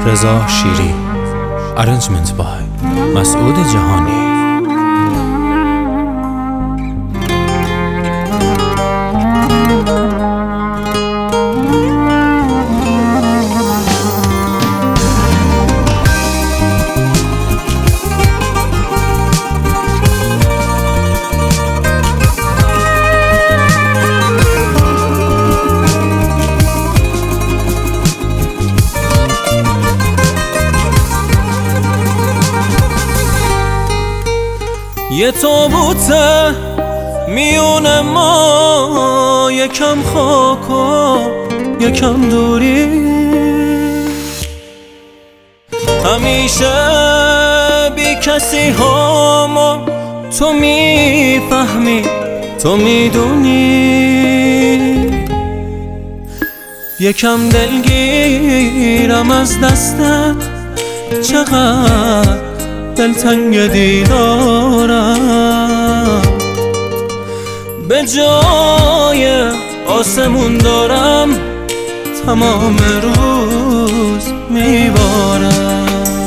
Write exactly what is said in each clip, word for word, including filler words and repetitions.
رضا شیری. Arrangement by مسعود جهانی. یه تابوته میون ما، یکم خاک و یکم دوری. همیشه بی کسی ها ما، تو میفهمی تو میدونی. یکم دلگیرم از دستت، چقدر دلتنگ دیدارم. به جای آسمون دارم تمام روز میبارم.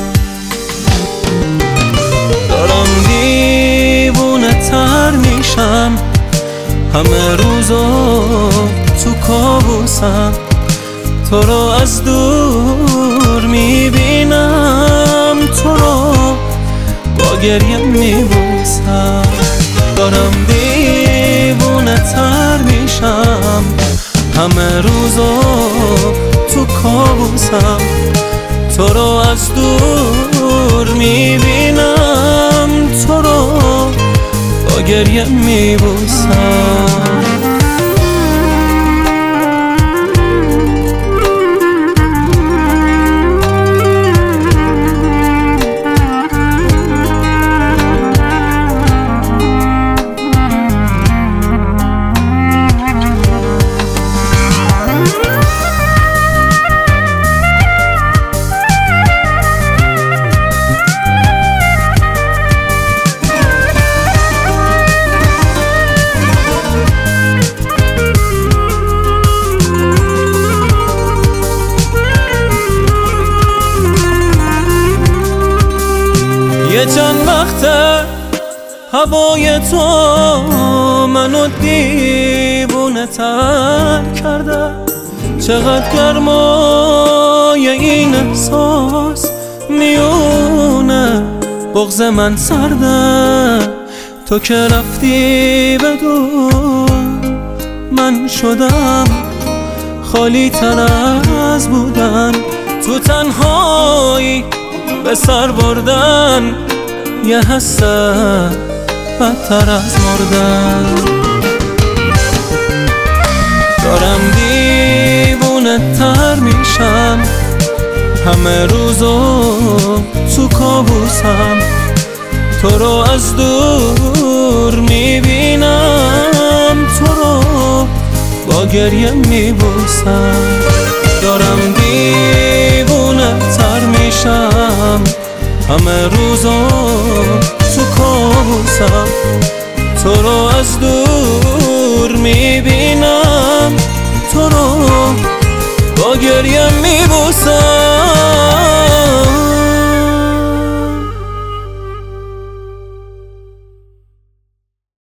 دارم دیوونه تر میشم، همه روزو تو کابوسم. تو رو از دور میبینم، تو رو با گریه میبوسم. دارم دیوونه تر میشم، همه روزو تو کابوسم. تو رو از دور میبینم، تو رو با گریه میبوسم. یه چند وقته هوای تو منو دیوونه تر کرده. چقدر گرمای این احساس میونه بغض من سرده. تو که رفتی بدون من شدم خالی تر از بودن. تو تنهایی به سر بردن، یه حسه بدتر از مردن. دارم دیوونه تر میشم، همه روزو تو کابوسم. تو رو از دور میبینم، تو رو با گریه میبوسم. دارم دیوونه تر میشم، همه روزا تو کابوسم. تو رو از دور میبینم، تو رو با گریه میبوسم.